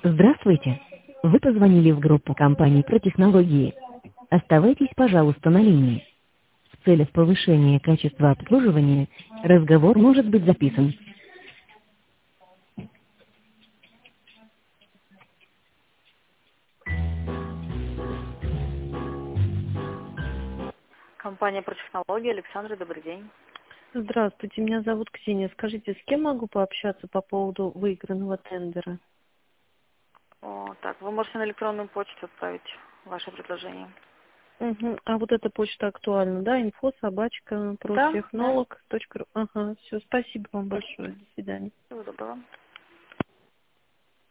Здравствуйте. Вы позвонили в группу компаний про технологии. Оставайтесь, пожалуйста, на линии. В целях повышения качества обслуживания разговор может быть записан. Компания про технологии. Александра, добрый день. Здравствуйте, меня зовут Ксения. Скажите, с кем могу пообщаться по поводу выигранного тендера? Так, вы можете на электронную почту отправить ваше предложение. Угу. А вот эта почта актуальна, да? Да, да. info@protехнолог.ру. Ага, все, спасибо вам большое. До свидания. Всего доброго.